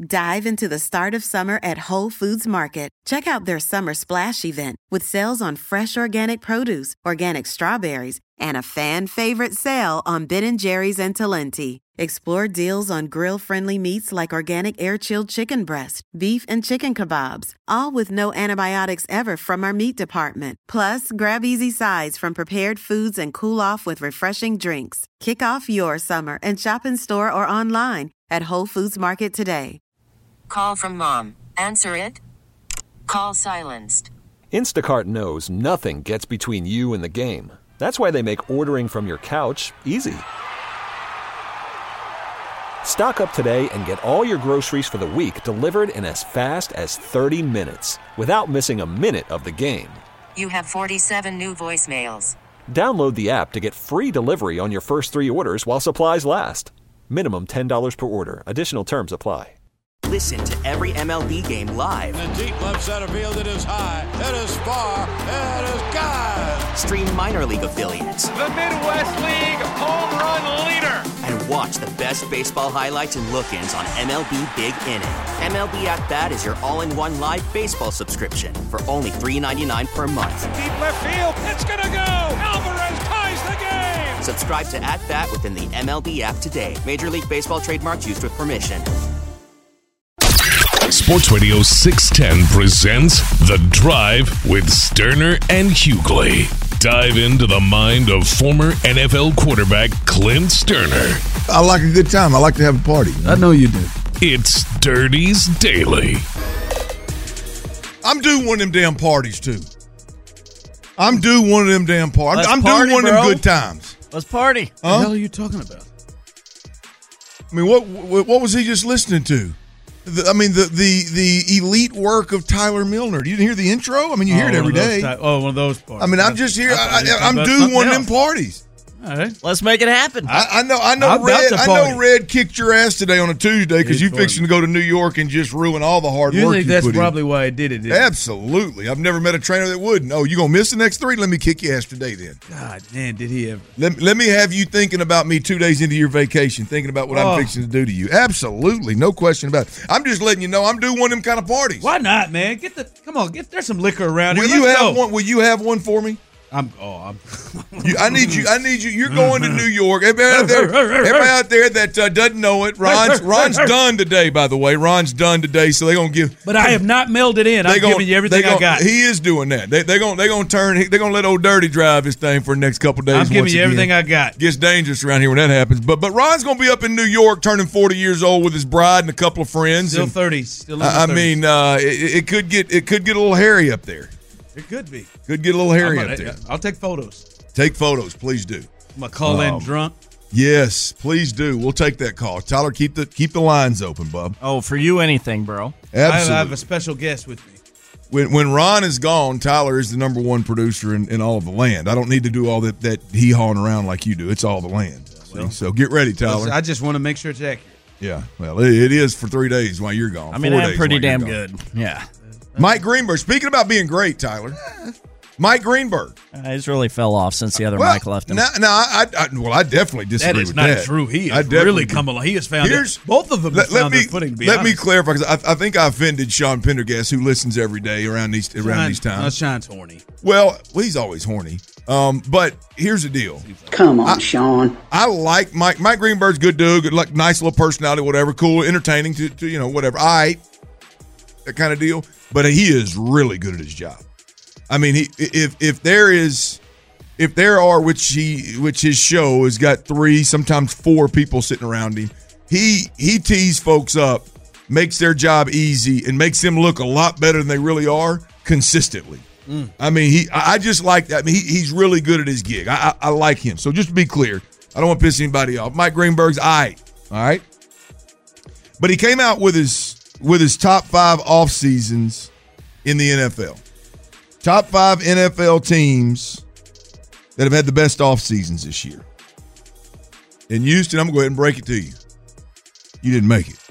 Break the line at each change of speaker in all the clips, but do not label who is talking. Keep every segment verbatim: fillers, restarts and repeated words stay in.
Dive into the start of summer at Whole Foods Market. Check out their Summer Splash event with sales on fresh organic produce, organic strawberries, and a fan-favorite sale on Ben and Jerry's and Talenti. Explore deals on grill-friendly meats like organic air-chilled chicken breast, beef and chicken kebabs, all with no antibiotics ever from our meat department. Plus, grab easy sides from prepared foods and cool off with refreshing drinks. Kick off your summer and shop in store or online at Whole Foods Market today.
Call from mom. Answer it. Call silenced.
Instacart knows nothing gets between you and the game. That's why they make ordering from your couch easy. Stock up today and get all your groceries for the week delivered in as fast as thirty minutes without missing a minute of the game.
You have forty-seven new voicemails.
Download the app to get free delivery on your first three orders while supplies last. Minimum ten dollars per order. Additional terms apply.
Listen to every M L B game live.
In the deep left center field, it is high, it is far, it is gone.
Stream minor league affiliates.
The Midwest League home run leader.
And watch the best baseball highlights and look-ins on M L B Big Inning. M L B At Bat is your all-in-one live baseball subscription for only three dollars and ninety-nine cents per month.
Deep left field, it's gonna go. Alvarez ties the game.
Subscribe to At Bat within the M L B app today. Major League Baseball trademarks used with permission.
Sports Radio six ten presents The Drive with Sterner and Hughley. Dive into the mind of former N F L quarterback Clint Sterner.
I like a good time. I like to have a party.
I know you do.
It's Dirty's Daily.
I'm doing one of them damn parties, too. I'm doing one of them damn parties. I'm
party,
doing one
bro.
of them good times.
Let's party.
Huh?
What the hell are you talking about?
I mean, what what, what was he just listening to? The, I mean, the, the the elite work of Tyler Milner. You didn't hear the intro? I mean, you
oh,
hear it every day.
Ty- oh, one of those parties.
I mean, I'm just here. I, I, I'm
about
doing one of them
else.
parties.
All right.
Let's make it happen.
I, I know. I know.
I'm
Red.
about to
I
party.
know. Red kicked your ass today on a Tuesday because
It's
you
fun.
fixing to go to New York and just ruin all the hard
You
work
think
you
that's
put
probably
in.
why I did it? Didn't
Absolutely. I've never met a trainer that wouldn't. Oh, you gonna miss the next three? Let me kick your ass today then.
God, man, did he ever?
Let, let me have you thinking about me two days into your vacation, thinking about what
Oh.
I'm fixing to do to you. Absolutely, no question about it. I'm just letting you know I'm doing one of them kind of parties.
Why not, man? Get the come on. Get there's some liquor around
Will
here.
you
Let's
have
go.
one? Will you have one for me?
I'm. Oh, I'm.
You, I need you. I need you. You're going to New York. Everybody out there, everybody out there that uh, doesn't know it. Ron's Ron's done today. By the way, Ron's done today. So they're gonna give.
But I have not mailed it in. I'm
gonna,
giving you everything
gonna,
I got.
He is doing that. They they gonna they gonna turn. They're gonna let old Dirty drive this thing for the next couple days.
I'm giving
once
you
again.
everything I got.
Gets dangerous around here when that happens. But but Ron's gonna be up in New York, turning forty years old with his bride and a couple of friends.
Still
and,
thirty. Still. In the
I, I
thirties.
mean, uh, it, it could get it could get a little hairy up there.
It could be.
Could get a little hairy
I'm
up
gonna-
there.
I'll take photos.
Take photos, please do.
I'm gonna call in
Um,
drunk.
Yes, please do. We'll take that call. Tyler, keep the keep the lines open, bub.
Oh, for you, anything, bro.
I have,
Absolutely.
I have a special guest with me.
when when Ron is gone, Tyler is the number one producer in, in all of the land. I don't need to do all that that hee hawing around like you do. It's all the land. See? So get ready, Tyler.
I just want to make sure it's accurate.
Yeah, well, it, it is for three days while you're gone.
I mean,
Four
I'm
days
pretty
while you're
damn
gone.
good. Yeah.
Mike Greenberg. Speaking about being great, Tyler. Mike Greenberg.
Uh, he's really fell off since the other
Well,
Mike left him.
No, no I, I, well, I definitely disagree
That is
with
not
that.
true. He
I
has
definitely
really
do.
come along. He has found
Here's-
it. Both of them
Let,
have
let
found
me
their footing. To be
let me
honest.
clarify because I, I think I offended Sean Pendergast, who listens every day around these around
Shine-
these times.
Uh, Shine's horny.
Well, well, he's always horny. Um, but here's the deal.
Come on,
I,
Sean.
I like Mike. Mike Greenberg's good dude, good, like nice little personality, whatever, cool, entertaining to, to you know whatever. All right, that kind of deal. But he is really good at his job. I mean, he if if there is if there are which he which his show has got three, sometimes four people sitting around him. He he tees folks up, makes their job easy, and makes them look a lot better than they really are consistently. Mm. I mean, he. I just like that. I mean, he, he's really good at his gig. I, I, I like him. So just to be clear, I don't want to piss anybody off. Mike Greenberg's all right, all right. But he came out with his with his top five off seasons in the N F L. Top five N F L teams that have had the best off seasons this year. In Houston, I'm going to go ahead and break it to you. You didn't make it.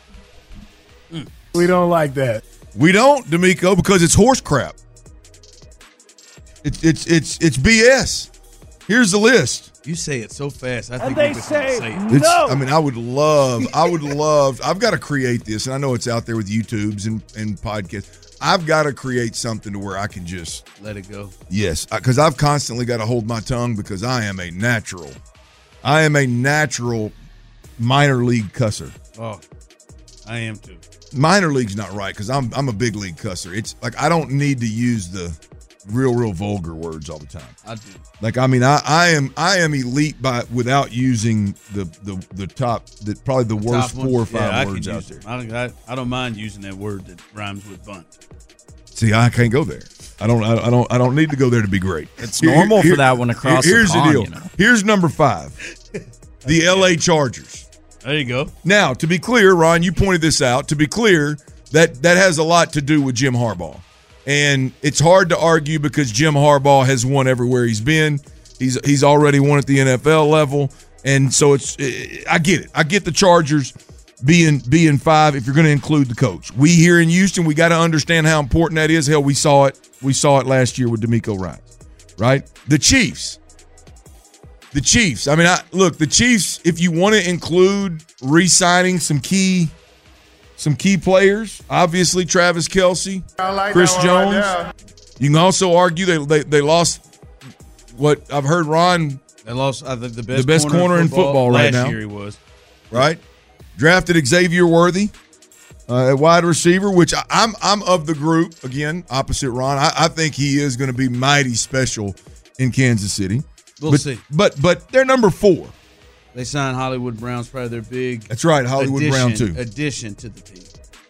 Mm. We don't like that.
We don't, D'Amico, because it's horse crap. It's it's it's it's B S. Here's the list.
You say it so fast. I
And
think
they
you could
say
say it.
It's,
No.
I mean, I would love, I would love, I've got to create this, and I know it's out there with YouTubes and, and podcasts. I've got to create something to where I can just
Let it go.
Yes, because I've constantly got to hold my tongue because I am a natural. I am a natural minor league cusser.
Oh, I am too.
Minor league's not right because I'm I'm a big league cusser. It's like I don't need to use the real, real vulgar words all the time.
I do.
Like I mean, I, I am I am elite by without using the the the top the probably the worst
Top ones?
four or five
yeah, I
words
can
out
use
there.
it. I don't, I, I don't mind using that word that rhymes with bunt.
See, I can't go there. I don't. I don't. I don't need to go there to be great.
It's normal for that one across
Here's
the pond,
the deal.
you know.
Here's number five, the L A Chargers.
There you go.
Now, to be clear, Ron, you pointed this out. To be clear, that that has a lot to do with Jim Harbaugh, and it's hard to argue because Jim Harbaugh has won everywhere he's been. He's he's already won at the N F L level, and so it's. I get it. I get the Chargers being being five if you're going to include the coach. We here in Houston, we got to understand how important that is. Hell, we saw it. We saw it last year with DeMeco Ryans, right? The Chiefs. The Chiefs. I mean, I, look, the Chiefs, if you want to include re-signing some key some key players, obviously Travis Kelce,
like
Chris Jones.
Right,
you can also argue they, they they lost what I've heard Ron.
They lost I think the best,
the best corner, corner in football, football right
last
now.
Year he was.
Right? Drafted Xavier Worthy uh, at wide receiver, which I, I'm I'm of the group, again, opposite Ron. I, I think he is going to be mighty special in Kansas City.
We'll
but,
see.
But but they're number four.
They signed Hollywood Brown's probably their big
That's right, Hollywood
addition,
Brown too.
Addition to the team.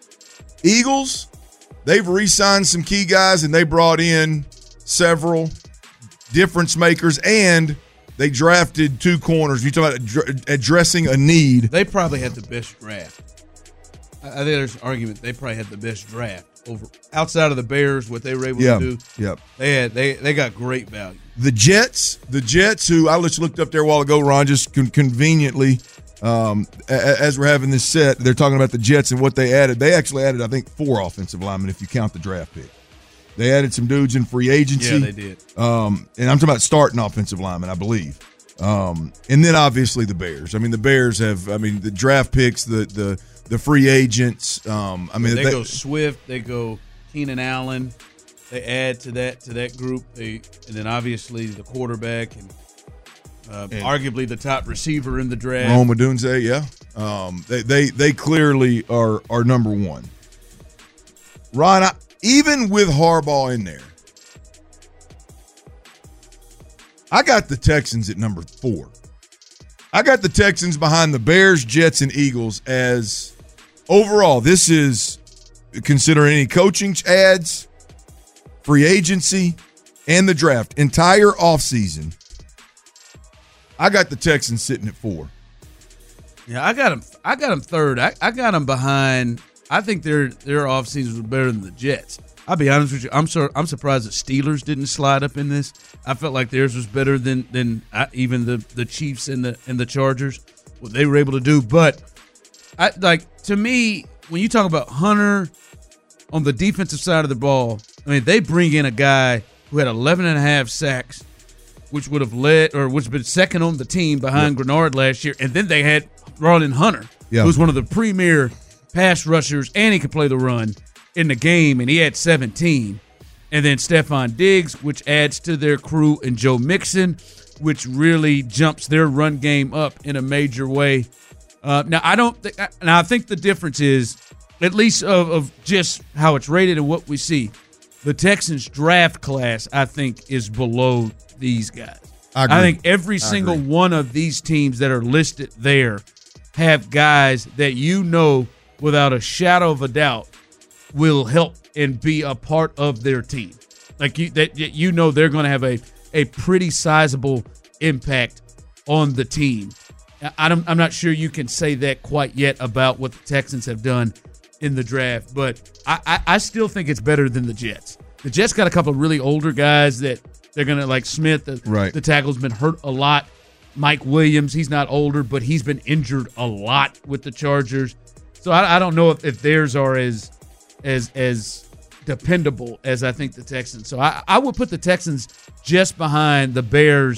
Eagles, they've re-signed some key guys and they brought in several difference makers and they drafted two corners. You talk about addressing a need.
They probably had the best draft. I think there's an argument they probably had the best draft over outside of the Bears. What they were able
yeah,
to do,
yep.
They had they they got great value.
The Jets, the Jets, who I just looked up there a while ago, Ron, just con- conveniently, um, a- as we're having this set, they're talking about the Jets and what they added. They actually added, I think, four offensive linemen if you count the draft pick. They added some dudes in free agency.
Yeah, they did.
Um, and I'm talking about starting offensive linemen, I believe. Um, and then obviously the Bears. I mean, the Bears have, I mean, the draft picks, the the the free agents. Um, I mean,
they,
they
go Swift, they go Keenan Allen. They add to that to that group. They and then obviously the quarterback and, uh, and arguably the top receiver in the draft.
Rome Odunze, yeah. Um, they they they clearly are are number one. Ron, I, even with Harbaugh in there, I got the Texans at number four. I got the Texans behind the Bears, Jets, and Eagles as overall. This is considering any coaching ads, free agency, and the draft. Entire offseason, I got the Texans sitting at four.
Yeah, I got them. I got them third. I, I got them behind. I think their their offseason was better than the Jets. I'll be honest with you. I'm sorry. I'm surprised the Steelers didn't slide up in this. I felt like theirs was better than than I, even the, the Chiefs and the and the Chargers. What they were able to do, but I like to me when you talk about Hunter on the defensive side of the ball. I mean, they bring in a guy who had eleven and a half sacks, which would have led or which been second on the team behind yep. Grenard last year, and then they had brought in Hunter, yep. who's one of the premier pass rushers, and he could play the run in the game, and he had seventeen. And then Stephon Diggs, which adds to their crew, and Joe Mixon, which really jumps their run game up in a major way. Uh, now, I don't think – now I think the difference is, at least of, of just how it's rated and what we see, the Texans draft class, I think, is below these guys.
I, agree.
I think every single
agree.
one of these teams that are listed there have guys that you know without a shadow of a doubt will help and be a part of their team. Like you that you know they're going to have a, a pretty sizable impact on the team. I'm, I'm not sure you can say that quite yet about what the Texans have done in the draft, but I, I, I still think it's better than the Jets. The Jets got a couple of really older guys that they're going to, like Smith, the,
right.
the tackle's been hurt a lot. Mike Williams, he's not older, but he's been injured a lot with the Chargers. So I, I don't know if, if theirs are as as as dependable as I think the Texans. So I, I would put the Texans just behind the Bears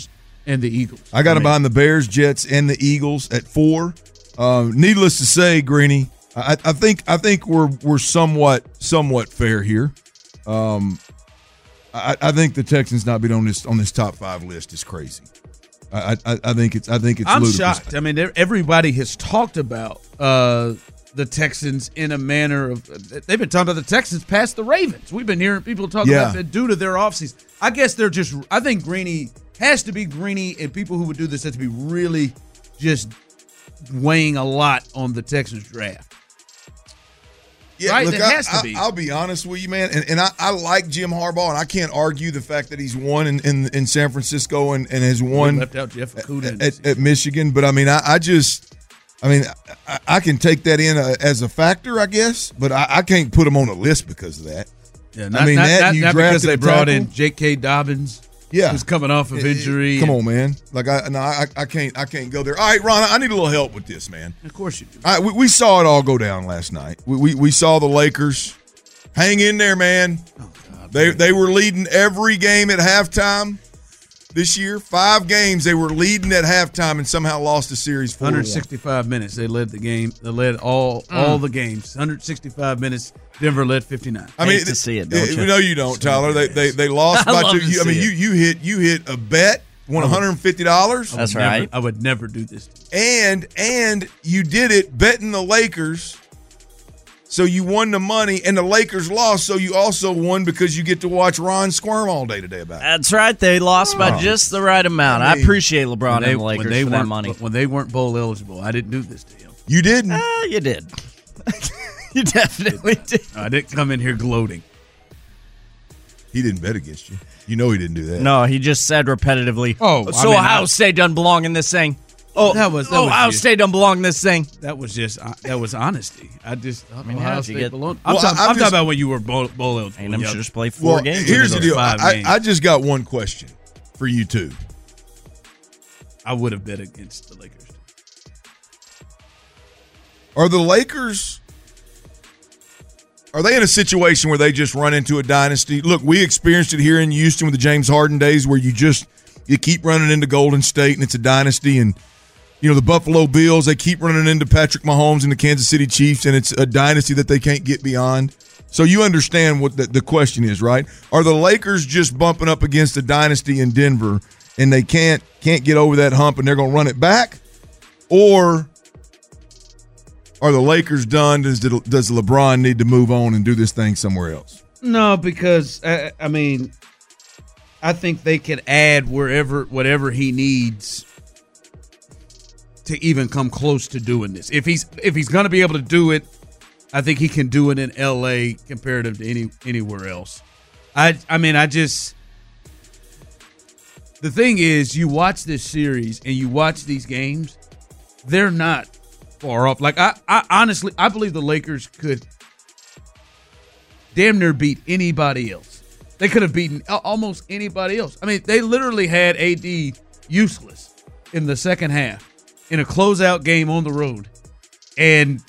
And the Eagles.
I got them behind the Bears, Jets, and the Eagles at four. Uh, needless to say, Greeny, I, I think I think we're we're somewhat somewhat fair here. Um, I, I think the Texans not being on this on this top five list is crazy. I I, I think it's I think it's.
I'm
ludicrous.
shocked. I mean, everybody has talked about uh, the Texans in a manner of they've been talking about the Texans past the Ravens. We've been hearing people talk
Yeah.
about that due to their offseason. I guess they're just. I think Greeny has to be Greeny, and people who would do this have to be really just weighing a lot on the Texans draft.
Yeah,
right?
look,
It
I,
has to
I,
be.
I'll be honest with you, man, and, and I, I like Jim Harbaugh, and I can't argue the fact that he's won in, in, in San Francisco and, and has won
We left out Jeff Okudah
at, at, at Michigan. But I mean, I, I just, I mean, I, I can take that in a, as a factor, I guess, but I, I can't put him on a list because of that.
Yeah, not,
I mean,
not,
that
not,
you
not because
drafted
they
a
brought
tackle?
in J K. Dobbins.
Yeah,
who's coming off of injury.
Come on, man. Like I, no, I, I can't, I can't go there. All right, Ron, I need a little help with this, man.
Of course you do.
All right, we, we saw it all go down last night. We we, we saw the Lakers hang in there, man.
Oh, God,
they
man.
they were leading every game at halftime this year. Five games they were leading at halftime and somehow lost the series four to one.
one hundred sixty-five minutes. They led the game. They led all
Mm.
all the games. one hundred sixty-five minutes. Denver led fifty-nine.
I mean,
Hate to see it, don't
you?
you?
No, you don't, Tyler. They they they lost
I
by
love
two.
to
You, I mean,
see
you
it.
you hit you hit a bet, won one hundred fifty dollars.
That's
Never-
right.
I would never do this.
And and you did it betting the Lakers. So you won the money, and the Lakers lost. So you also won because you get to watch Ron squirm all day today about it.
That's right. They lost by
Oh.
just the right amount. I,
I mean,
appreciate LeBron
When they,
and the Lakers
when they
for that
weren't-
money.
When they weren't bowl eligible, I didn't do this to him.
You didn't.
Ah, you did. You definitely did.
I didn't come in here gloating.
He didn't bet against you. You know he didn't do that.
No, he just said repetitively.
Oh, I
so
mean,
Ohio
I-
State doesn't belong in this thing. Oh,
That was- that
oh,
was
Ohio
just-
State doesn't belong in this thing.
That was just uh, that was honesty. I just I
mean,
Ohio
how'd you
State
get-
belonged. I'm,
Well,
talking,
I'm
I'm
just-
talking about when you were bowl, bowl eligible.
And I'm
yeah.
sure just play four
Well,
games.
here's the
those
deal.
five
I,
games.
I just got one question for you two.
I would have bet against the Lakers.
Are the Lakers, are they in a situation where they just run into a dynasty? Look, we experienced it here in Houston with the James Harden days where you just, you keep running into Golden State and it's a dynasty. And, you know, the Buffalo Bills, they keep running into Patrick Mahomes and the Kansas City Chiefs, and it's a dynasty that they can't get beyond. So you understand what the, the question is, right? Are the Lakers just bumping up against a dynasty in Denver and they can't can't get over that hump and they're going to run it back? Or are the Lakers done? Does does LeBron need to move on and do this thing somewhere else?
No, because uh, I mean, I think they could add wherever whatever he needs to even come close to doing this. If he's if he's going to be able to do it, I think he can do it in L A comparative to any anywhere else. I I mean, I just the thing is, you watch this series and you watch these games, they're not far off. Like I, I honestly, I believe the Lakers could damn near beat anybody else. They could have beaten al- almost anybody else. I mean, they literally had A D useless in the second half in a closeout game on the road, and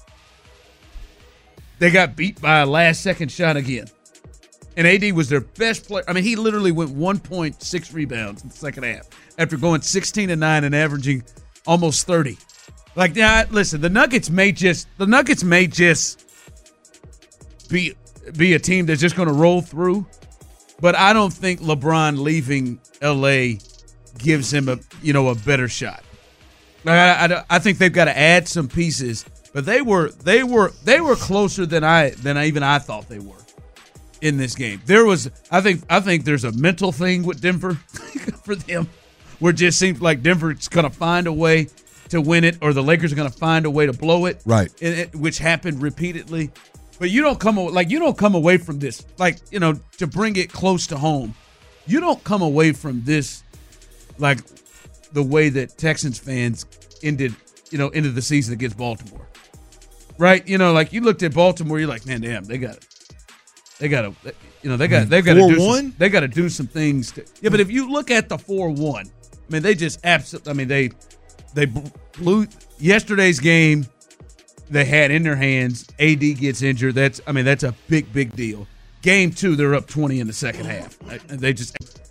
they got beat by a last-second shot again. And A D was their best player. I mean, he literally went one point six rebounds in the second half after going sixteen and nine and averaging almost thirty. Like, yeah, listen, the Nuggets may just the Nuggets may just be be a team that's just going to roll through, but I don't think LeBron leaving L A gives him a you know a better shot. Like, I, I, I think they've got to add some pieces, but they were they were they were closer than I than I, even I thought they were in this game. There was I think I think there's a mental thing with Denver for them, where it just seems like Denver's going to find a way to win it, or the Lakers are going to find a way to blow it,
Right.
and it, which happened repeatedly. But you don't come like you don't come away from this like you know to bring it close to home. You don't come away from this like the way that Texans fans ended you know ended the season against Baltimore, right? You know, like you looked at Baltimore, you're like, man, damn, they got it. They got to, you know, they got they've got to do some, they got to do some things. To, yeah, but if you look at the four one, I mean, they just absolutely. I mean, they they blew yesterday's game. They had in their hands. A D gets injured. That's I mean, that's a big big deal. Game two, they're up twenty in the second half. They just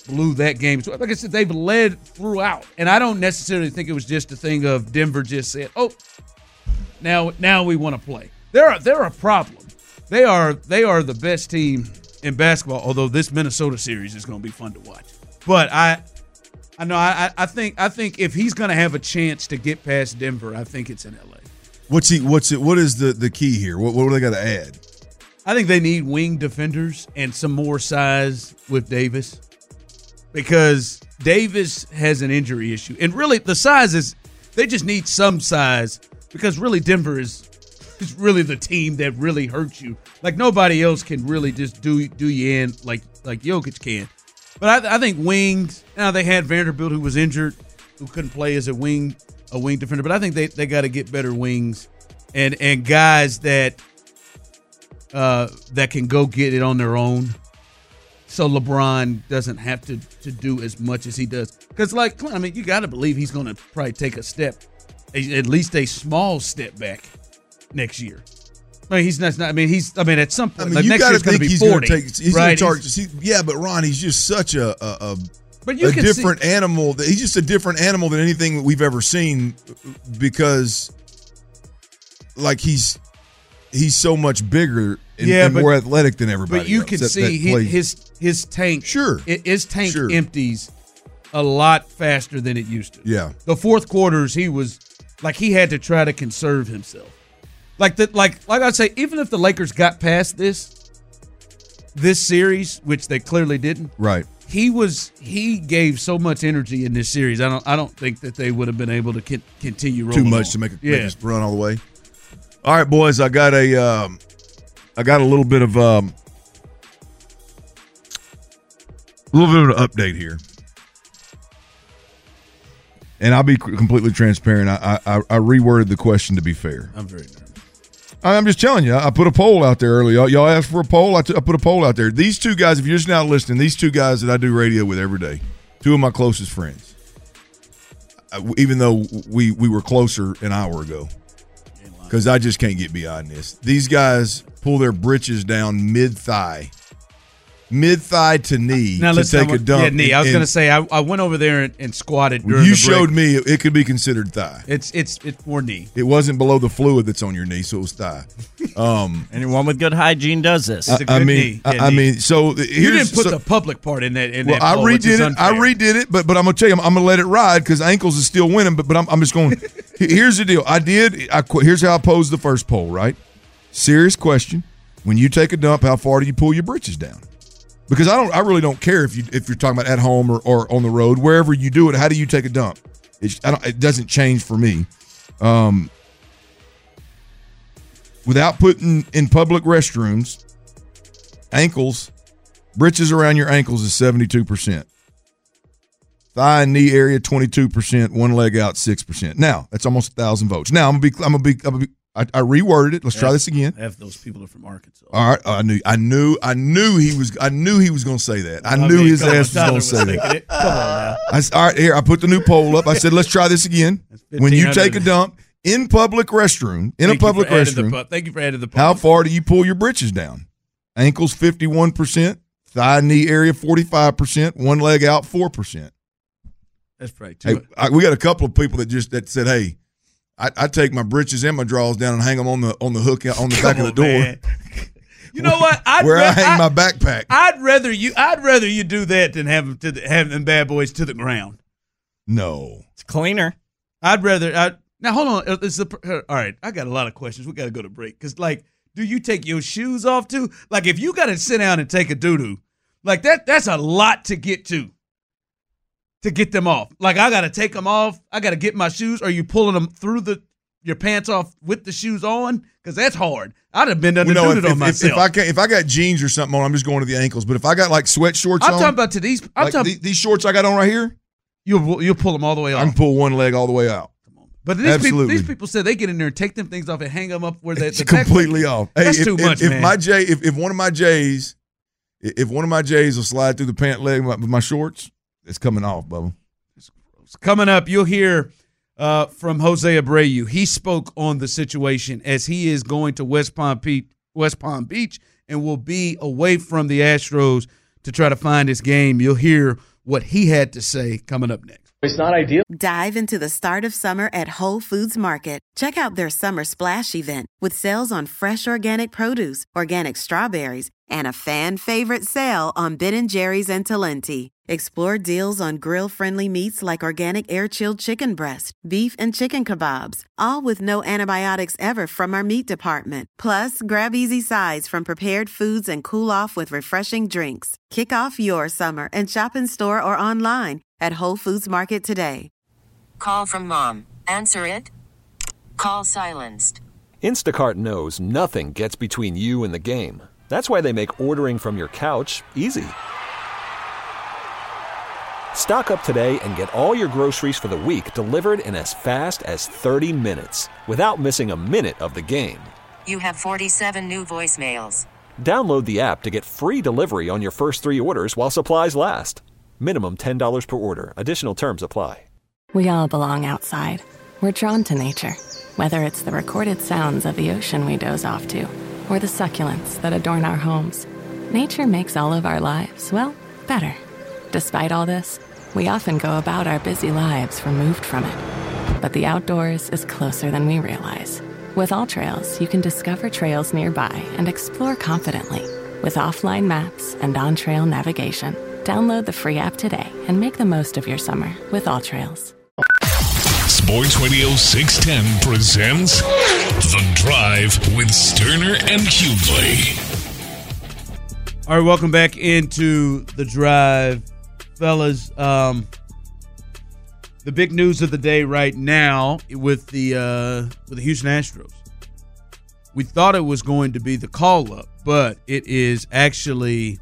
blew that game. So, like I said, they've led throughout. And I don't necessarily think it was just a thing of Denver just said, oh, now now we want to play. They're, they're a problem. They are they are the best team in basketball, although this Minnesota series is going to be fun to watch. But I I know I, I think I think if he's going to have a chance to get past Denver, I think it's in L A.
What's he what's it what is the, the key here? What what do they got to add?
I think they need wing defenders and some more size with Davis, because Davis has an injury issue. And really the size is they just need some size, because really Denver is is really the team that really hurts you. Like nobody else can really just do do you in like like Jokic can. But I, I think wings. Now they had Vanderbilt, who was injured, who couldn't play as a wing a wing defender. But I think they, they got to get better wings and and guys that uh, that can go get it on their own. So LeBron doesn't have to to do as much as he does. Because like I mean, you got to believe he's going to probably take a step, a, at least a small step back next year. I mean, he's not. I mean, he's. I mean, at some point,
I mean,
like
you
next year's going to be
he's
forty.
Gonna take, he's
right?
going to charge. He, yeah, but Ron, he's just such a a, a,
but you
a
can
different
see,
animal. He's just a different animal than anything that we've ever seen, because, like he's he's so much bigger and,
yeah,
and
but,
more athletic than everybody.
But you
else
can
that,
see
that
he, his his tank.
Sure,
his tank
sure.
empties a lot faster than it used to.
Yeah,
the fourth quarters he was like he had to try to conserve himself. Like the like like I'd say, even if the Lakers got past this this series, which they clearly didn't,
right?
He was he gave so much energy in this series. I don't I don't think that they would have been able to con- continue rolling
too much
on.
to make a
yeah.
make us run all the way. All right, boys, I got a um, I got a little bit of um, a little bit of an update here. And I'll be completely transparent. I, I I reworded the question to be fair.
I'm very nervous.
I'm just telling you. I put a poll out there earlier. Y'all, y'all asked for a poll. I, t- I put a poll out there. These two guys, if you're just now listening, these two guys that I do radio with every day, two of my closest friends, I, even though we, we were closer an hour ago, because I just can't get beyond this. These guys pull their britches down mid-thigh. Mid-thigh to knee
now,
to
listen,
take a dump.
Yeah, knee. I was going to say, I, I went over there and, and squatted during
You
the
showed
break.
me it, it could be considered thigh.
It's it's it's more knee.
It wasn't below the fluid that's on your knee, so it was thigh. Um,
Anyone with good hygiene does this.
It's a good
I mean,
knee.
I,
Yeah,
I
knee.
mean, so
You
here's
didn't put
so,
the public part in that. In
well,
that
I
poll, which is
redid it. I
unfair.
redid it, but but I'm gonna tell you, I'm, I'm gonna let it ride because ankles is still winning. But but I'm, I'm just going. Here's the deal. I did. I here's how I posed the first poll. Right. Serious question. When you take a dump, how far do you pull your britches down? Because I don't. I really don't care if you if you're talking about at home or, or on the road, wherever you do it. How do you take a dump? It's, I don't, it doesn't change for me. Um, without putting in public restrooms, ankles, britches around your ankles is seventy-two percent. Thigh and knee area, twenty-two percent. One leg out, six percent. Now, that's almost a thousand votes. Now, I'm gonna be, I'm gonna be, I'm gonna be I, I reworded it. Let's try this again.
Half those people are from Arkansas.
All right, I knew, I knew, I knew he was, I knew he was gonna say that. I,
I
knew
mean,
his
come on,
ass was
Tyler
gonna
was
say
thinking
that.
it. Come on now.
I, all right, here, I put the new poll up. I said, let's try this again. When you take a dump in public restroom, in
Thank
a public
you for adding the
restroom,
pu- Thank you for adding the poll.
how far do you pull your britches down? Ankles fifty-one percent, thigh knee area forty-five percent, one leg out four percent.
That's probably too.
Hey, I, we got a couple of people that just that said, "Hey, I, I take my britches and my drawers down and hang them on the on the hook on the back of the door."
Man. You know what? I'd
where
ra-
I hang
I,
my backpack.
I'd rather you. I'd rather you do that than have them to the, have them bad boys to the ground.
No,
it's cleaner.
I'd rather. I, now hold on. Is the, all right. I got a lot of questions. We got to go to break because, like, do you take your shoes off too? Like, if you got to sit down and take a doo doo, like that, that's a lot to get to. To get them off, like I got to take them off. I got to get my shoes. Are you pulling them through the your pants off with the shoes on? Because that's hard. I'd have been done
well,
to
no,
do
if,
it on
if,
myself.
if I can, if I got jeans or something on, I'm just going to the ankles. But if I got like sweat shorts
I'm
on,
talking about to these. I'm
like
talking
the, these shorts I got on right here.
You'll you'll pull them all the way off.
I can pull one leg all the way out.
But these people,
Absolutely.
these people said they get in there and take them things off and hang them up where they
It's completely off. Hey,
That's
if,
too
if,
much,
if
man.
my J, if, if one of my J's, if one of my J's will slide through the pant leg with my shorts, it's coming off, Bubba.
Coming up, you'll hear uh, from Jose Abreu. He spoke on the situation as he is going to West Palm Beach, West Palm Beach, and will be away from the Astros to try to find his game. You'll hear what he had to say coming up next.
It's not ideal.
Dive into the start of summer at Whole Foods Market. Check out their Summer Splash event with sales on fresh organic produce, organic strawberries, and a fan-favorite sale on Ben and Jerry's and Talenti. Explore deals on grill-friendly meats like organic air-chilled chicken breast, beef, and chicken kebabs, all with no antibiotics ever from our meat department. Plus, grab easy sides from prepared foods and cool off with refreshing drinks. Kick off your summer and shop in store or online at Whole Foods Market today.
Call from mom. Answer it. Call silenced.
Instacart knows nothing gets between you and the game. That's why they make ordering from your couch easy. Stock up today and get all your groceries for the week delivered in as fast as thirty minutes without missing a minute of the game.
You have forty-seven new voicemails.
Download the app to get free delivery on your first three orders while supplies last. Minimum ten dollars per order. Additional terms apply.
We all belong outside. We're drawn to nature, whether it's the recorded sounds of the ocean we doze off to, or the succulents that adorn our homes. Nature makes all of our lives, well, better. Despite all this, we often go about our busy lives removed from it. But the outdoors is closer than we realize. With AllTrails, you can discover trails nearby and explore confidently. With offline maps and on-trail navigation, download the free app today and make the most of your summer with AllTrails.
Sports Radio six ten presents The Drive with Sterner and Hughley.
All right, welcome back into The Drive. Fellas, um, the big news of the day right now with the uh, with the Houston Astros. We thought it was going to be the call-up, but it is actually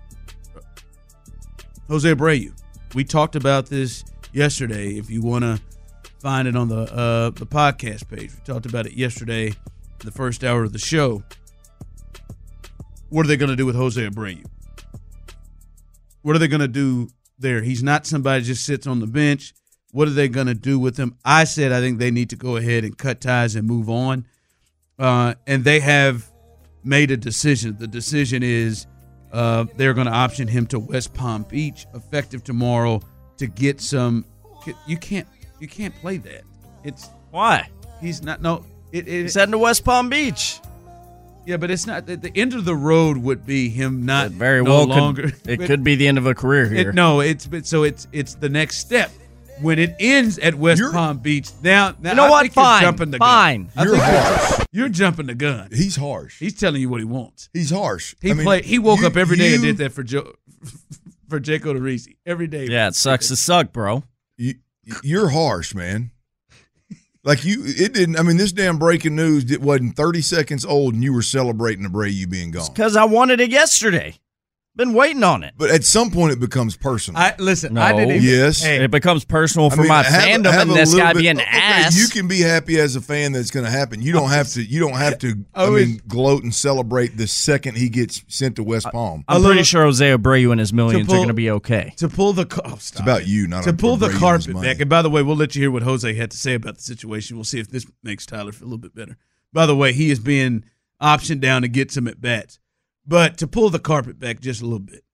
Jose Abreu. We talked about this yesterday. If you want to find it on the uh, the podcast page, we talked about it yesterday in the first hour of the show. What are they going to do with Jose Abreu? What are they going to do there? He's not somebody just sits on the bench. What are they going to do with him? I said I think they need to go ahead and cut ties and move on. Uh, and they have made a decision. The decision is uh, they're going to option him to West Palm Beach effective tomorrow to get some. You can't you can't play that. It's
why
he's not. No, it, it,
he's heading to West Palm Beach.
Yeah, but it's not. The, the end of the road would be him not
it very
no
well
longer.
Could, it could be the end of a career here.
It, no, it's but so it's it's the next step. When it ends at West
You're,
Palm Beach, now, now
you know
I
what?
think
Fine,
you're jumping the
fine.
gun.
You're
I think
harsh.
You're, you're jumping the gun.
He's harsh.
He's telling you what he wants.
He's harsh.
He
I mean,
played. He woke
you,
up every day
you,
and did that for Joe, for Jaco DeRisi every day.
Yeah, it sucks to suck, bro.
You, you're harsh, man. Like you, it didn't. I mean, this damn breaking news it wasn't thirty seconds old, and you were celebrating Abreu being gone.
Because I wanted it yesterday. Been waiting on it.
But at some point, it becomes personal.
I listen.
No.
I didn't even,
yes,
hey, it becomes personal for
I mean,
my
have,
fandom
have
and this guy
bit,
being
okay,
ass.
You can be happy as a fan that it's going to happen. You don't have to. You don't have to. I,
I
mean, gloat and celebrate the second he gets sent to West Palm.
I'm pretty sure Jose Abreu and his millions
pull,
are going to be okay.
To pull the oh,
it's about you, not
to pull the
Abreu
carpet back. And by the way, we'll let you hear what Jose had to say about the situation. We'll see if this makes Tyler feel a little bit better. By the way, he is being optioned down to get some at bats, but to pull the carpet back just a little bit.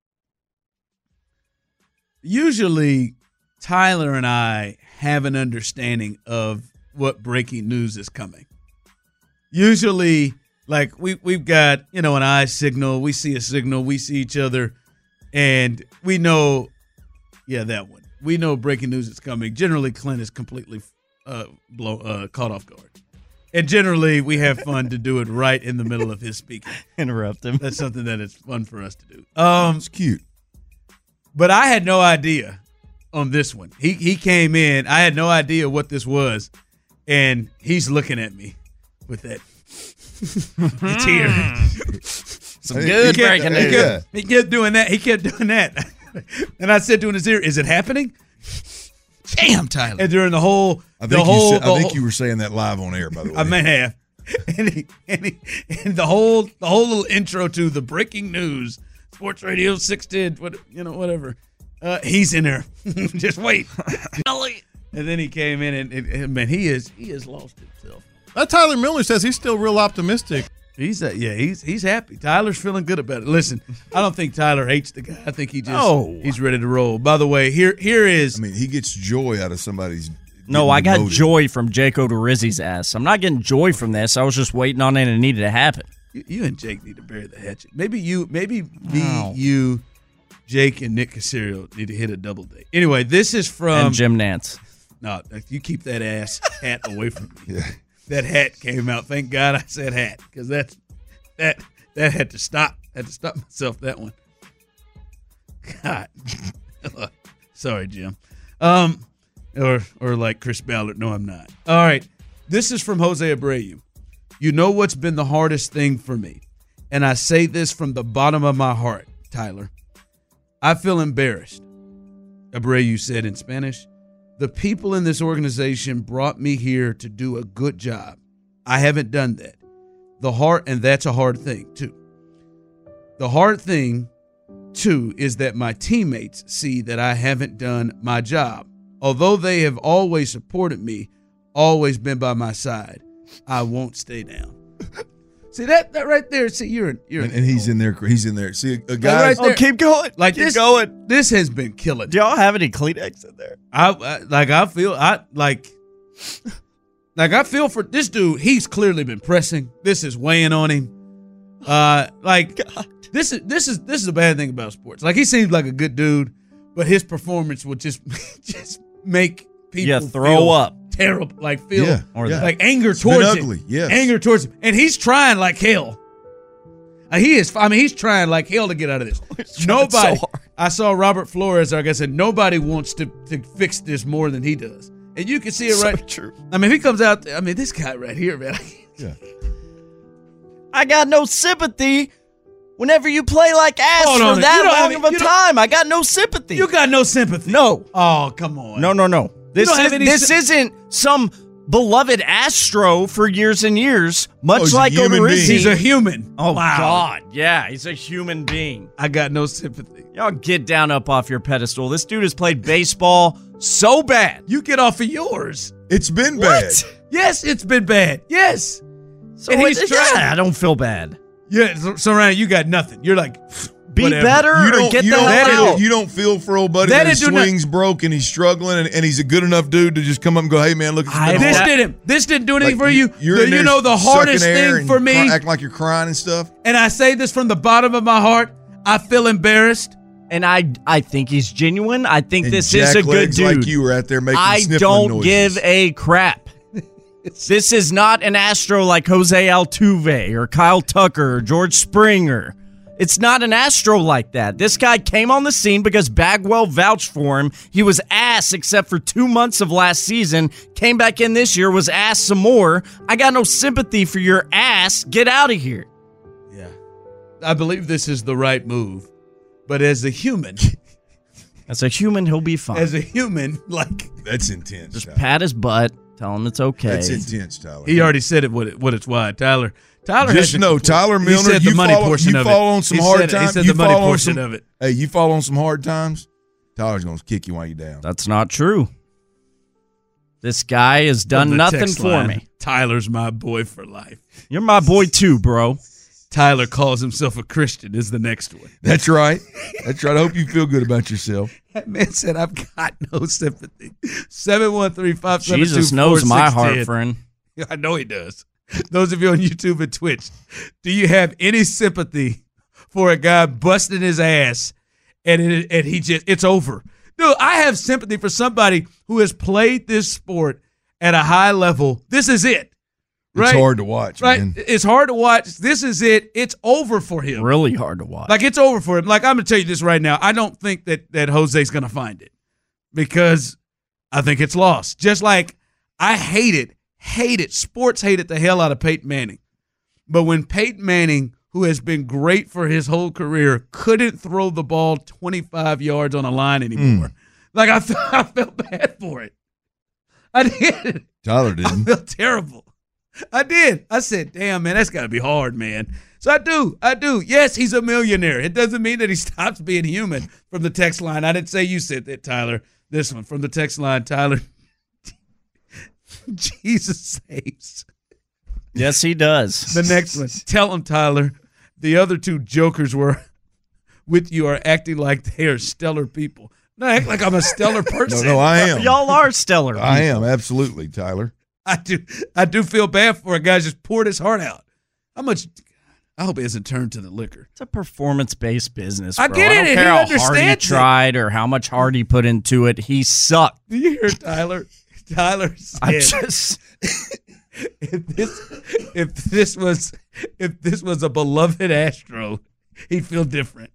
Usually, Tyler and I have an understanding of what breaking news is coming. Usually, like we we've got, you know, an eye signal. We see a signal. We see each other, and we know, yeah, that one. We know breaking news is coming. Generally, Clint is completely uh, blow uh, caught off guard, and generally we have fun to do it right in the middle of his speaking.
Interrupt him.
That's something that is fun for us to do. Um,
it's cute.
But I had no idea on this one. He he came in. I had no idea what this was, and he's looking at me with that. It's here.
Some good
he kept,
breaking
he
news.
kept, he kept doing that. He kept doing that, and I said to him in his ear, "Is it happening?"
Damn, Tyler.
And during the whole,
I
the
think
whole,
you said,
the
I think
whole,
you were saying that live on air, by the way.
I may have. And, he, and, he, and the whole the whole little intro to the breaking news. Sports Radio six ten, what you know, whatever. Uh, he's in there. Just wait. And then he came in, and, and, and man, he is he has lost himself.
That Tyler Miller says he's still real optimistic
He's uh, yeah, he's he's happy. Tyler's feeling good about it. Listen, I don't think Tyler hates the guy. I think he just
No.
he's ready to roll. By the way, here here is
I mean, he gets joy out of somebody's.
No, I got
demoted.
joy from Jake Odorizzi's ass. I'm not getting joy from this. I was just waiting on it and it needed to happen.
you, you and Jake need to bury the hatchet. Maybe you, maybe me,
No.
you, Jake, and Nick Casario need to hit a double date. Anyway, this is from
And Jim Nance.
No, you keep that ass hat away from me.
Yeah.
That hat came out. Thank God I said hat because that's that that had to stop. Had to stop myself. That one. God. Sorry, Jim. Um, or or like Chris Ballard. No, I'm not. All right. This is from Jose Abreu. You know what's been the hardest thing for me, and I say this from the bottom of my heart, Tyler. I feel embarrassed. Abreu said in Spanish. The people in this organization brought me here to do a good job. I haven't done that. The hard, and that's a hard thing, too. The hard thing, too, is that my teammates see that I haven't done my job. Although they have always supported me, always been by my side, I won't stay down. See that that right there? See, you're you're
And, and he's in there. He's in there. See a, a guy.
right there.
Oh, keep going.
Like
keep
this,
going.
This has been killing.
Do y'all have any Kleenex in there?
I, I like. I feel. I like. Like I feel for this dude. He's clearly been pressing. This is weighing on him. Uh, like God. this is this is this is a bad thing about sports. Like he seems like a good dude, but his performance would just just make people
Yeah, throw
feel
up.
terrible. Like feel
Yeah,
or
yeah.
like anger
It's been
towards him.
ugly, yes.
Anger towards him, and he's trying like hell. Uh, he is. I mean, he's trying like hell to get out of this.
trying so
Nobody.
hard.
I saw Robert Flores. Like I said, nobody wants to, to fix this more than he does, and you can see it
So
right.
true.
I mean, if he comes out. I mean, this guy right here, man.
Yeah.
I got no sympathy whenever you play like ass
Hold
for
on, you
that
don't
long
have-
of a
you don't-
time. I got no sympathy.
You got no sympathy.
no.
Oh, come on.
No, no, no. This
don't have
is
any
this
sy-
isn't some beloved Astro for years and years, much
Oh, he's a
like
human being.
Odorizzi.
He's a human.
Oh
Wow.
God, yeah, he's a human being.
I got no sympathy.
Y'all get down up off your pedestal. This dude has played baseball so bad.
You get off of yours.
It's been bad.
What?
Yes, it's been bad. Yes.
So
And he's
it-
trying-
yeah, I don't feel bad.
Yeah. So, so Ryan, you got nothing. You're like,
Be
whatever.
better
You
or
don't.
get
You
the
don't,
hell
feel,
out.
you don't feel for old buddy
That
that his
didn't do
swing's broke and he's struggling and, and he's a good enough dude to just come up and go, hey man, look, it's
I-
been
This
hard.
didn't. This didn't do anything
Like,
for you.
You're
The-
in
you
there
know the hardest
sucking air
thing
and
for me,
cry, acting like you're crying and stuff.
and I say this from the bottom of my heart. I feel embarrassed.
And I I think he's genuine. I think
And
this
Jack
is a good
legs
dude.
like you were out there making
I
sniffling
don't
noises.
give a crap. This is not an Astro like Jose Altuve or Kyle Tucker or George Springer. It's not an Astro like that. This guy came on the scene because Bagwell vouched for him. He was ass except for two months of last season. Came back in this year, was ass some more. I got no sympathy for your ass. Get out of here.
Yeah. I believe this is the right move. But as a human,
As a human, he'll be fine.
as a human, like
That's intense.
Just
Tyler.
pat his butt. Tell him it's okay.
That's intense, Tyler.
he already said it what, it, what it's why. Tyler Tyler
Just
has
know, Tyler
he
Milner,
said
you
the money
follow,
portion
you
of
fall
it.
on some
He
hard
said it.
times.
He said
you
the money
fall on
portion
some-
of it.
Hey, you fall on some hard times, Tyler's going to kick you while you're down.
That's not true. This guy has
From
done
the
nothing
text
for
line,
me.
Tyler's my boy for life.
You're my boy too, bro.
Tyler calls himself a Christian is the next one.
That's right. That's right. I hope you feel good about yourself.
That man said, I've got no sympathy. seven one three, five seven two,
Jesus
four
knows my
six one
heart,
zero.
friend.
I know he does. Those of you on YouTube and Twitch, do you have any sympathy for a guy busting his ass and it, and he just it's over? Dude, I have sympathy for somebody who has played this sport at a high level. This is it. Right?
It's hard to watch,
Right?
man.
It's hard to watch. This is it. It's over for him.
Really hard to watch.
Like, it's over for him. Like, I'm going to tell you this right now. I don't think that, that Jose's going to find it because I think it's lost. Just like I hate it, hate it. Sports hated the hell out of Peyton Manning. But when Peyton Manning, who has been great for his whole career, couldn't throw the ball twenty-five yards on a line anymore, mm. like, I, th- I felt bad for it. I did.
Tyler didn't.
I felt terrible. I did. I said, damn, man, that's got to be hard, man. So I do. I do. Yes, he's a millionaire. It doesn't mean that he stops being human. From the text line. I didn't say you said that, Tyler. This one from the text line, Tyler. Jesus saves.
Yes, he does.
The next one. Tell him, Tyler, the other two jokers were with you are acting like they are stellar people. No, act like I'm a stellar person.
No, no, I am.
Y'all are stellar people.
I am, absolutely, Tyler.
I do I do feel bad for a guy just poured his heart out. How much I hope it isn't turned to the liquor.
It's a performance-based business, bro.
I get it.
I don't
He
care how
understands
hard he
it.
tried or how much heart he put into it. He sucked.
Do you hear Tyler? Tyler said,
I just
if this if this was if this was a beloved Astro, he'd feel different.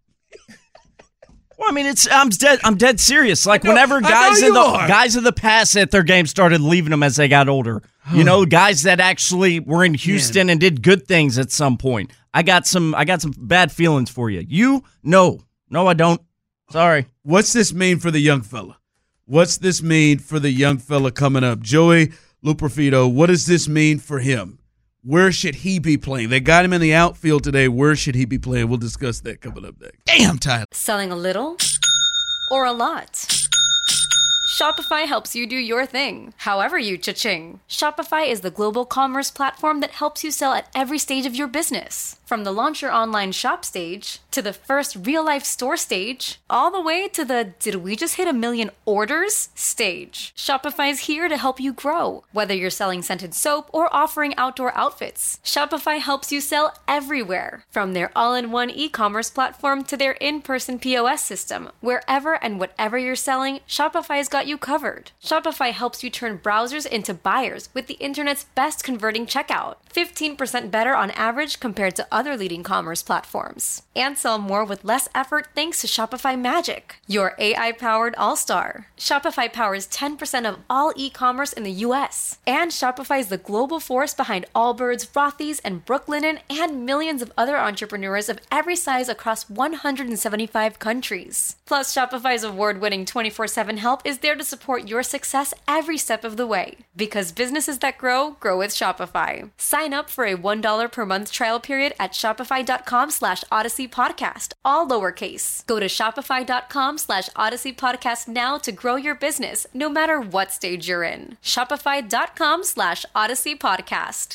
Well, I mean, it's I'm dead. I'm dead serious. Like
I know-
whenever
I know
guys in
you
the
are.
guys of the past at their game started leaving them as they got older. You know, guys that actually were in Houston and did good things at some point. I got some. I got some bad feelings for you. You no, no, I don't. Sorry.
What's this mean for the young fella? What's this mean for the young fella coming up? Joey Luperfido, what does this mean for him? Where should he be playing? They got him in the outfield today. Where should he be playing? We'll discuss that coming up next. Damn, Tyler.
Selling a little or a lot? Shopify helps you do your thing, however you cha-ching. Shopify is the global commerce platform that helps you sell at every stage of your business. From the launch your online shop stage, to the first real-life store stage, all the way to the did we just hit a million orders stage. Shopify's here to help you grow. Whether you're selling scented soap or offering outdoor outfits, Shopify helps you sell everywhere. From their all-in-one e-commerce platform to their in-person P O S system, wherever and whatever you're selling, Shopify's got you covered. Shopify helps you turn browsers into buyers with the internet's best converting checkout. fifteen percent better on average compared to other leading commerce platforms. And sell more with less effort thanks to Shopify Magic, your A I-powered all-star. Shopify powers ten percent of all e-commerce in the U S. And Shopify is the global force behind Allbirds, Rothy's, and Brooklinen, and millions of other entrepreneurs of every size across one hundred seventy-five countries. Plus, Shopify's award-winning twenty-four seven help is there to support your success every step of the way. Because businesses that grow, grow with Shopify. Sign up for a one dollar per month trial period at shopify.com slash Odyssey Podcast, all lowercase. Go to shopify.com slash Odyssey Podcast now to grow your business, no matter what stage you're in. Shopify.com slash Odyssey Podcast.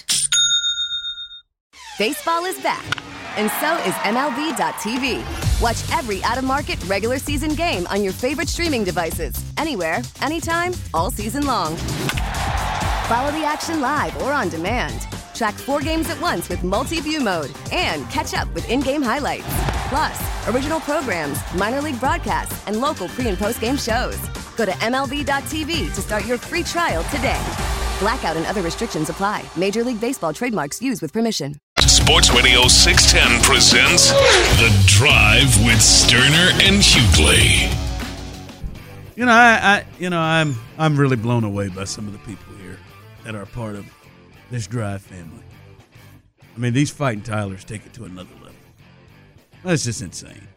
Baseball is back, and so is M L B dot T V. Watch every out-of-market regular season game on your favorite streaming devices, anywhere, anytime, all season long. Follow the action live or on demand. Track four games at once with multi-view mode and catch up with in-game highlights. Plus, original programs, minor league broadcasts, and local pre- and post-game shows. Go to M L B dot T V to start your free trial today. Blackout and other restrictions apply. Major League Baseball trademarks used with permission.
Sports Radio six ten presents The Drive with Sterner and Hughley.
You know, I, I, you know, I'm, I'm really blown away by some of the people here that are part of this Drive family. I mean, these fighting Tylers take it to another level. That's just insane.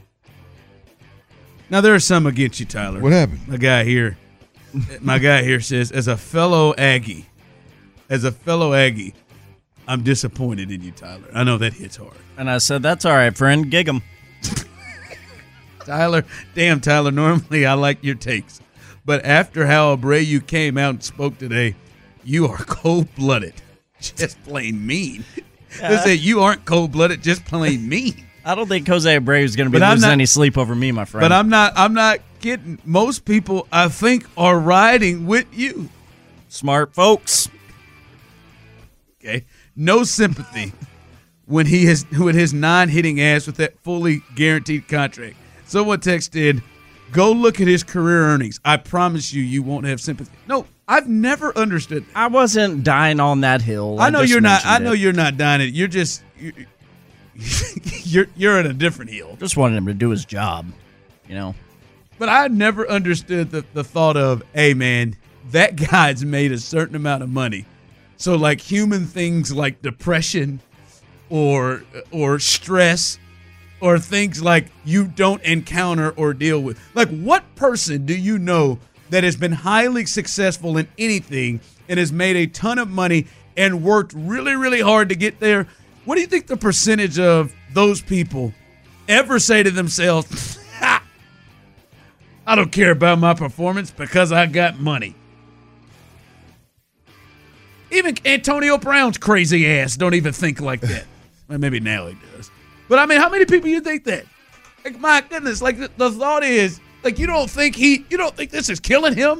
Now there are some against you, Tyler.
What happened?
My guy here, my guy here says, as a fellow Aggie, as a fellow Aggie, I'm disappointed in you, Tyler. I know that hits hard.
And I said, that's all right, friend. Gig 'em.
Tyler, damn, Tyler, normally I like your takes. But after how Abreu came out and spoke today, you are cold-blooded. Just plain mean.
Yeah.
They say you aren't cold-blooded, just plain mean.
I don't think Jose Abreu is going to be
But I'm
losing
not-
any sleep over me, my friend.
But I'm not I'm not kidding. Most people, I think, are riding with you.
Smart folks.
Okay. No sympathy when he has when his non-hitting ass with that fully guaranteed contract. Someone texted, go look at his career earnings. I promise you, you won't have sympathy. No, I've never understood that.
I wasn't dying on that hill.
I know
just
you're not. I
mentioned
know
it.
you're not dying it. You're just you're you're, you're at a different hill.
Just wanted him to do his job, you know.
But I never understood the, the thought of, hey man, that guy's made a certain amount of money. So like human things like depression or or stress or things like you don't encounter or deal with. Like what person do you know that has been highly successful in anything and has made a ton of money and worked really, really hard to get there? What do you think the percentage of those people ever say to themselves, ha, I don't care about my performance because I got money? even Antonio Brown's crazy ass don't even think like that. Well, maybe now he does. But, I mean, how many people you think that? Like, my goodness, like, the, the thought is, like, you don't think he, you don't think this is killing him?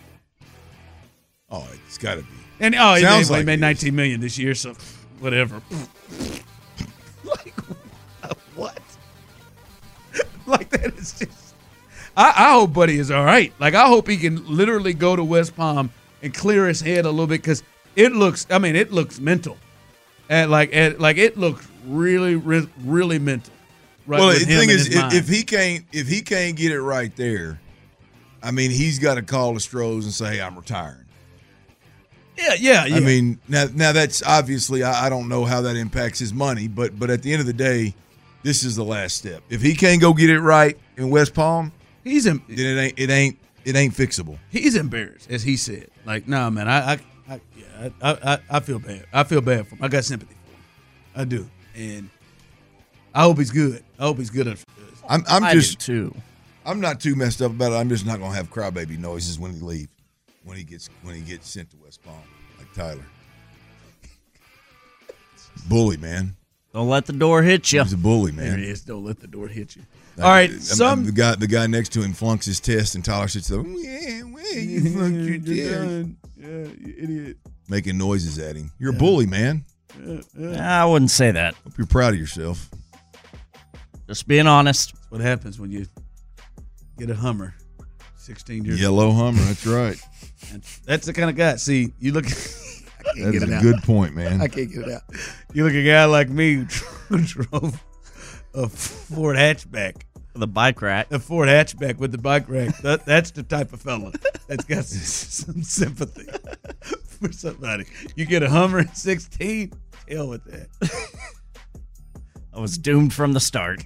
Oh, it's got to be.
And, oh, he,
Sounds
made,
like
he made nineteen million dollars this year, so whatever. Like, what? Like, that is just, I, I hope Buddy is all right. Like, I hope he can literally go to West Palm and clear his head a little bit, because it looks, I mean, it looks mental. And, like, and, like it looks really, really, really mental. Right,
well, the thing is,
if,
if he can't, if he can't get it right there, I mean, he's got to call the Stros and say, hey, I'm retiring.
Yeah, yeah, yeah.
I mean, now, now that's obviously, I, I don't know how that impacts his money, but but at the end of the day, this is the last step. If he can't go get it right in West Palm,
he's in,
then it ain't it ain't it ain't fixable.
He's embarrassed, as he said. Like, nah, man, I, I, I yeah, I, I, I feel bad. I feel bad for him. I got sympathy for him. I do, and I hope he's good. I hope he's good.
I'm, I'm
I
just
do too.
I'm not too messed up about it. I'm just not gonna have crybaby noises when he leaves. When he gets when he gets sent to West Palm, like Tyler. Bully, man.
Don't let the door hit you.
He's a bully, man.
There he is. Don't let the door hit you.
Like,
All right,
I mean,
some
the guy the guy next to him flunks his test, and Tyler sits there. Yeah, well, you flunked your test.
Yeah, you idiot.
Making noises at him. You're yeah. a bully, man.
Yeah, yeah.
I wouldn't say that.
Hope you're proud of yourself.
Just being honest.
That's what happens when you get a Hummer. sixteen years
Yellow
old.
Hummer, that's right.
That's the kind of guy. See, you look. I can't
that
get
is
it
a
out.
good point, man.
I can't get it out. You look at a guy like me who drove a Ford hatchback.
The bike rack.
A Ford hatchback with the bike rack. That, that's the type of fella that's got some, some sympathy for somebody. You get a Hummer at sixteen, hell with that.
I was doomed from the start.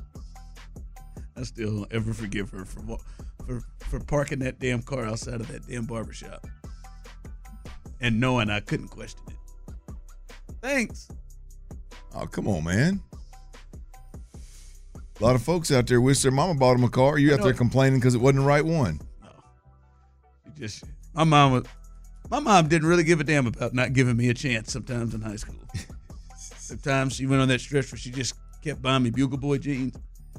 I still don't ever forgive her for what. For, for parking that damn car outside of that damn barbershop and knowing I couldn't question it. Thanks.
Oh, come on, man. A lot of folks out there wish their mama bought them a car. You, you out know, there complaining because it wasn't the right one.
No. You just my mom was my mom didn't really give a damn about not giving me a chance sometimes in high school. Sometimes she went on that stretch where she just kept buying me Bugle Boy jeans.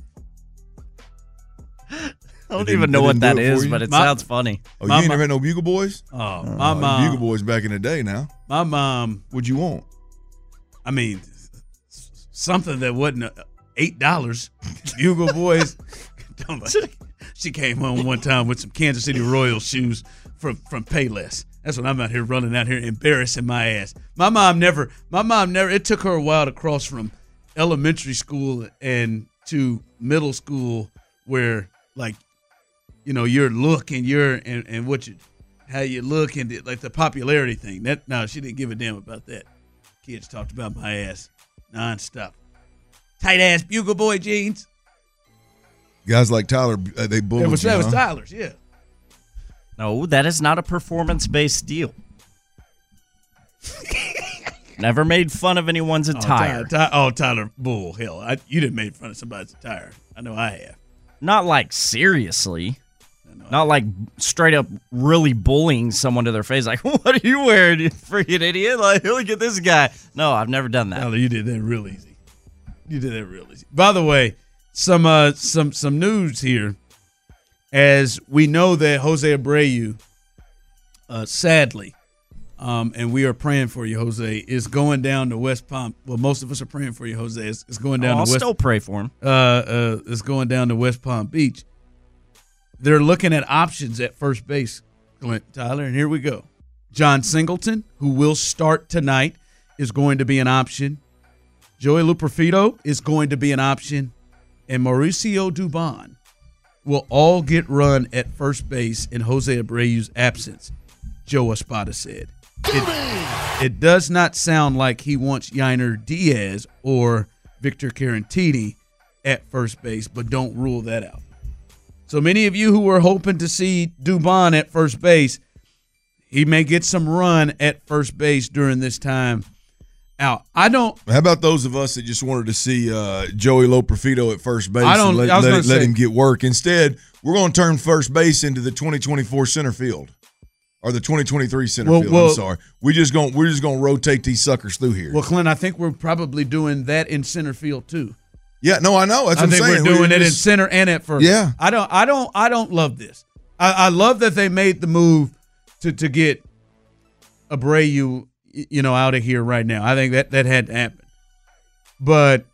I don't even know what that is, but it my, sounds funny.
Oh, you ain't never had no Bugle Boys?
Oh, uh, my mom.
Bugle Boys back in the day now.
My mom.
What'd you want?
I mean, something that wasn't eight dollars. Bugle Boys. She came home one time with some Kansas City Royals shoes from, from Payless. That's when I'm out here running out here embarrassing my ass. My mom never, my mom never, it took her a while to cross from elementary school and to middle school where, like, you know, your look and your and, and what you how you look and the, like the popularity thing. That no, she didn't give a damn about that. Kids talked about my ass nonstop. Tight ass Bugle Boy jeans.
Guys like Tyler, uh, they bullied
it was,
you.
That
huh?
was Tyler's, yeah.
No, that is not a performance-based deal. Never made fun of anyone's attire.
Oh, Tyler, oh, Tyler Bull, hell, I, you didn't make fun of somebody's attire. I know I have.
Not like seriously. Not like straight up really bullying someone to their face. Like, what are you wearing, you freaking idiot? Like, look at this guy. No, I've never done that.
Tyler, you did that real easy. You did that real easy. By the way, some uh, some some news here. As we know that Jose Abreu, uh, sadly, um, and we are praying for you, Jose, is going down to West Palm. Well, most of us are praying for you, Jose. It's, it's going down
oh,
to
I'll
West.
still pray for him.
Uh, uh, it's going down to West Palm Beach. They're looking at options at first base, Clint, Tyler, and here we go. John Singleton, who will start tonight, is going to be an option. Joey Luperfido is going to be an option, and Mauricio Dubon will all get run at first base in Jose Abreu's absence, Joe Espada said. It, it does not sound like he wants Yainer Diaz or Victor Caratini at first base, but don't rule that out. So many of you who were hoping to see Dubon at first base, he may get some run at first base during this time out. I don't.
How about those of us that just wanted to see uh, Joey Loperfido at first base
I don't,
and let,
I was
let,
gonna
let
say,
him get work? Instead, we're going to turn first base into the twenty twenty-four center field. or the twenty twenty-three center
well,
field.
Well,
I'm sorry. We just going we're just gonna rotate these suckers through here.
Well, Clint, I think we're probably doing that in center field too.
Yeah, no, I know. That's
I
what I'm
think
saying.
we're doing
we
it
just,
in center and at first.
Yeah.
I don't I don't I don't love this. I, I love that they made the move to to get Abreu, you know, out of here right now. I think that that had to happen. But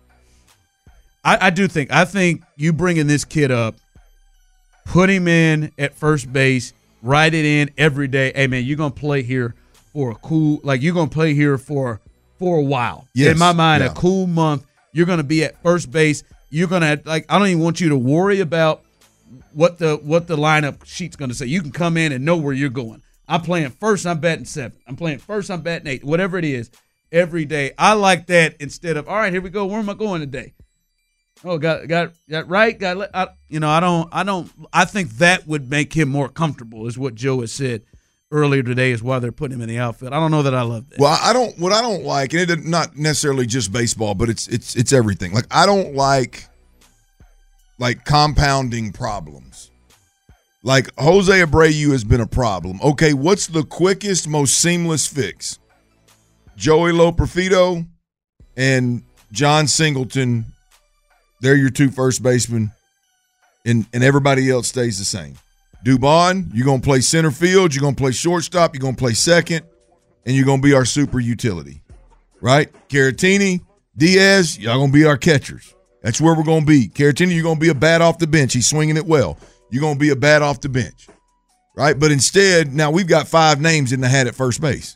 I, I do think I think you bringing this kid up, put him in at first base, write it in every day. Hey man, you're gonna play here for a cool like you're gonna play here for for a while.
Yes.
In my mind,
Yeah.
a cool month. You're gonna be at first base. You're gonna like I don't even want you to worry about what the what the lineup sheet's gonna say. You can come in and know where you're going. I'm playing first, I'm batting seventh. I'm playing first, I'm batting eighth. Whatever it is, every day. I like that instead of all right, here we go. Where am I going today? Oh, got got got right. Got I, you know. I don't. I don't. I think that would make him more comfortable. Is what Joe has said earlier today. Is why they're putting him in the outfield. I don't know that I love that.
Well, I don't. What I don't like, and it's not necessarily just baseball, but it's it's it's everything. Like I don't like like compounding problems. Like Jose Abreu has been a problem. Okay, what's the quickest, most seamless fix? Joey Loperfido and John Singleton. They're your two first basemen, and, and everybody else stays the same. Dubon, you're going to play center field, you're going to play shortstop, you're going to play second, and you're going to be our super utility, right? Caratini, Diaz, y'all going to be our catchers. That's where we're going to be. Caratini, you're going to be a bat off the bench. He's swinging it well. You're going to be a bat off the bench, right? But instead, now we've got five names in the hat at first base,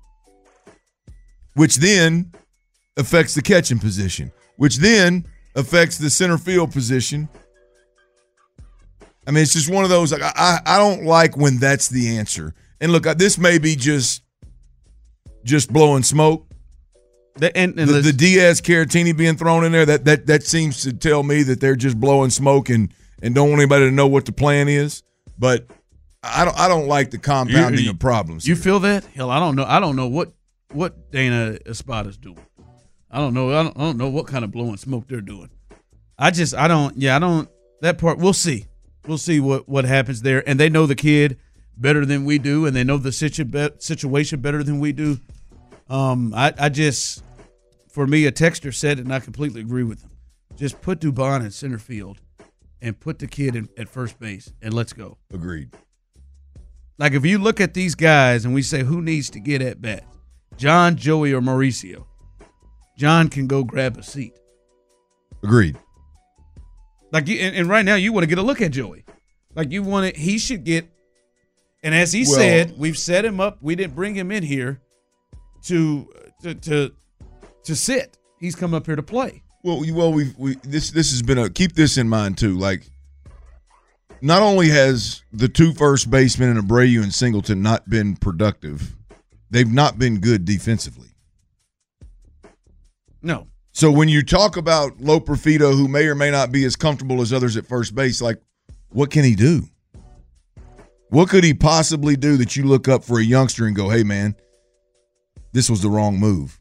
which then affects the catching position, which then affects the center field position. I mean, it's just one of those, like, I, I don't like when that's the answer. And look, this may be just just blowing smoke.
The, and, and
the, the Diaz Caratini being thrown in there, that that that seems to tell me that they're just blowing smoke and, and don't want anybody to know what the plan is. But I don't I don't like the compounding
you,
of problems.
You
here.
feel that? Hell, I don't know. I don't know what what Dana Espada's doing. I don't know. I don't, I don't know what kind of blowing smoke they're doing. I just, I don't, yeah, I don't, that part, we'll see. We'll see what, what happens there. And they know the kid better than we do, and they know the situ- situation better than we do. Um, I, I just, for me, a texter said it, and I completely agree with him. Just put Dubon in center field and put the kid in, at first base, and let's go.
Agreed.
Like, if you look at these guys and we say, who needs to get at bat? John, Joey, or Mauricio? John can go grab a seat.
Agreed.
Like you, and, and right now you want to get a look at Joey. Like you want to, he should get. And as he well, said, we've set him up. We didn't bring him in here to to to to sit. He's come up here to play.
Well, well, we we this this has been a keep this in mind too. Like, not only has the two first basemen and Abreu and Singleton not been productive, they've not been good defensively.
No.
So when you talk about Loperfido, who may or may not be as comfortable as others at first base, like, what can he do? What could he possibly do that you look up for a youngster and go, hey, man, this was the wrong move?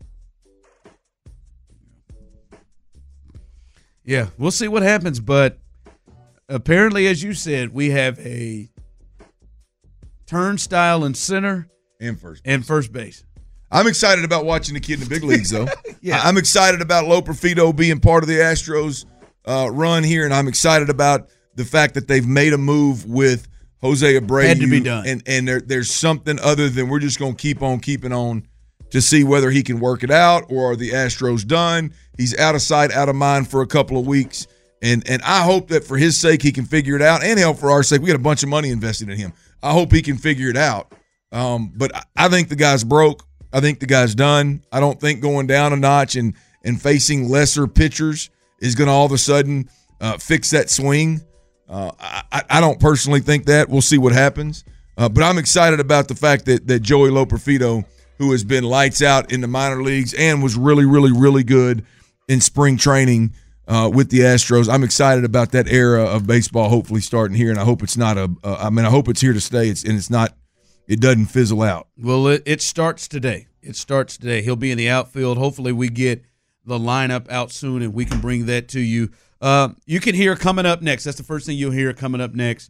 Yeah, we'll see what happens. But apparently, as you said, we have a turnstile in center
and first
base. And first base.
I'm excited about watching the kid in the big leagues, though.
Yeah.
I'm excited about Loperfido being part of the Astros uh, run here, and I'm excited about the fact that they've made a move with Jose Abreu.
Had to be done.
And, and there, there's something other than we're just going to keep on keeping on to see whether he can work it out, or are the Astros done? He's out of sight, out of mind for a couple of weeks, and, and I hope that for his sake he can figure it out, and help for our sake. We got a bunch of money invested in him. I hope he can figure it out. Um, but I think the guy's broke. I think the guy's done. I don't think going down a notch and and facing lesser pitchers is going to all of a sudden uh, fix that swing. Uh, I, I don't personally think that. We'll see what happens. Uh, but I'm excited about the fact that that Joey Loperfido, who has been lights out in the minor leagues and was really, really, really good in spring training uh, with the Astros, I'm excited about that era of baseball hopefully starting here, and I hope it's not a. Uh, I mean, I hope it's here to stay. It's and it's not. It doesn't fizzle out.
Well, it, it starts today. It starts today. He'll be in the outfield. Hopefully we get the lineup out soon and we can bring that to you. Uh, you can hear coming up next. That's the first thing you'll hear coming up next.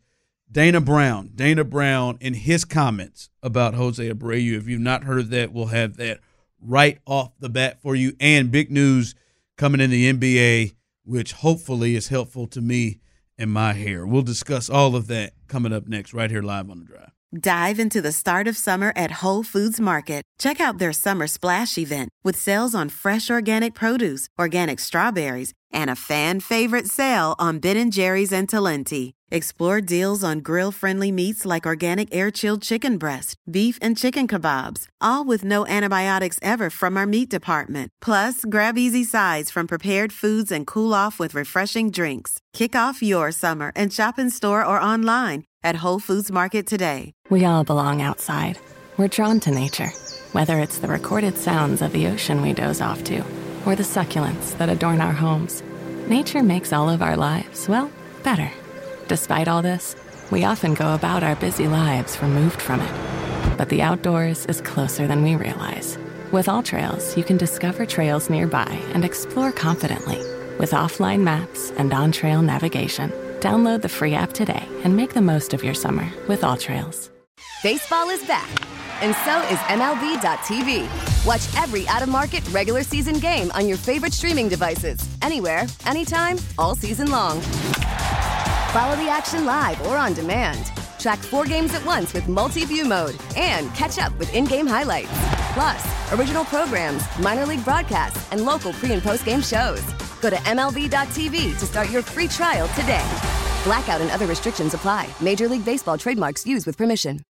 Dana Brown. Dana Brown in his comments about Jose Abreu. If you've not heard that, we'll have that right off the bat for you. And big news coming in the N B A, which hopefully is helpful to me and my hair. We'll discuss all of that coming up next right here live on The Drive.
Dive into the start of summer at Whole Foods Market. Check out their Summer Splash event with sales on fresh organic produce, organic strawberries, and a fan favorite sale on Ben and Jerry's and Talenti. Explore deals on grill-friendly meats like organic air-chilled chicken breast, beef and chicken kebabs, all with no antibiotics ever from our meat department. Plus, grab easy sides from prepared foods and cool off with refreshing drinks. Kick off your summer and shop in store or online at Whole Foods Market today.
We all belong outside. We're drawn to nature, whether it's the recorded sounds of the ocean we doze off to, or the succulents that adorn our homes. Nature makes all of our lives, well, better. Despite all this, we often go about our busy lives removed from it. But the outdoors is closer than we realize. With AllTrails, you can discover trails nearby and explore confidently. With offline maps and on-trail navigation, download the free app today and make the most of your summer with AllTrails.
Baseball is back, and so is M L B dot T V. Watch every out-of-market regular season game on your favorite streaming devices, anywhere, anytime, all season long. Follow the action live or on demand. Track four games at once with multi-view mode and catch up with in-game highlights. Plus, original programs, minor league broadcasts, and local pre- and post-game shows. Go to M L B dot T V to start your free trial today. Blackout and other restrictions apply. Major League Baseball trademarks used with permission.